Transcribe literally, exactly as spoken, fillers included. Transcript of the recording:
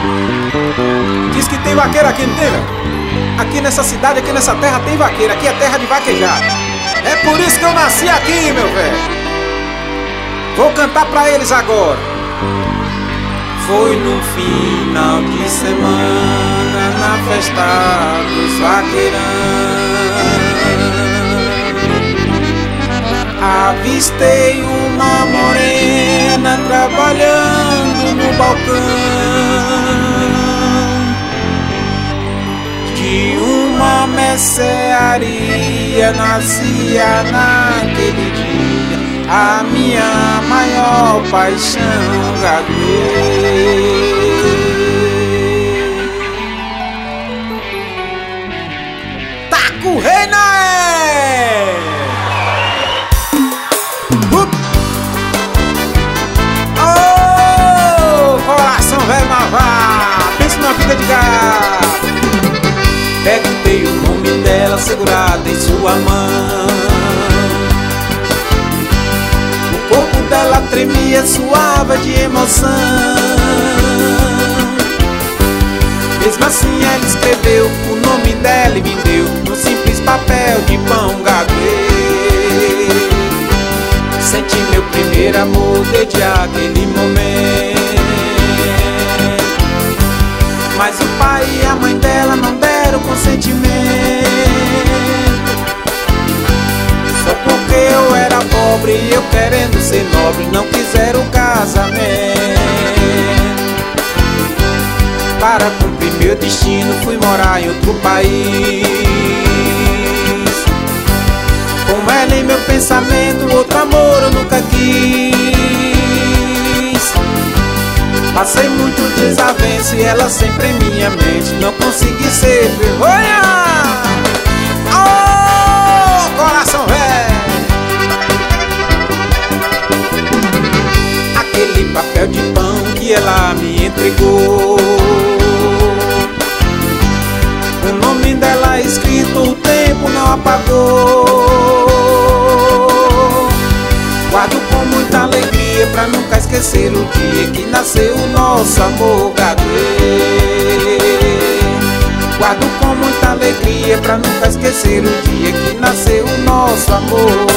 Diz que tem vaqueiro aqui, não tem, velho? Aqui nessa cidade, aqui nessa terra tem vaqueiro. Aqui é terra de vaquejar. É por isso que eu nasci aqui, meu velho. Vou cantar pra eles agora. Foi no final de semana, na festa dos vaqueirão, avistei uma morena trabalhando no balcão de uma mercearia. Nascia naquele dia a minha maior paixão, gagueira. Taco Rei Naé! Oh, coração velho malvado, pensa na vida de gato. Perguntei o nome dela segurado em sua mão. O corpo dela tremia, suava de emoção. Mesmo assim ela escreveu o nome dela e me deu um simples papel de pão, gaguei. Senti meu primeiro amor desde aquele momento. Mas o pai e a mãe dela não deram consentimento, só porque eu era pobre e eu querendo ser nobre não quiseram o casamento. Para cumprir meu destino fui morar em outro país. Com ela em meu pensamento, outro amor eu nunca quis. Passei muito desavenço e ela sempre em minha mente. Não consegui ser vergonha. Oh, coração velho. Aquele papel de pão que ela me entregou, o nome dela escrito, o tempo não apagou. Guardo com muita alegria pra nunca esquecer o dia que nasceu o nosso amor, gaguei. Guardo com muita alegria pra nunca esquecer o dia que nasceu o nosso amor.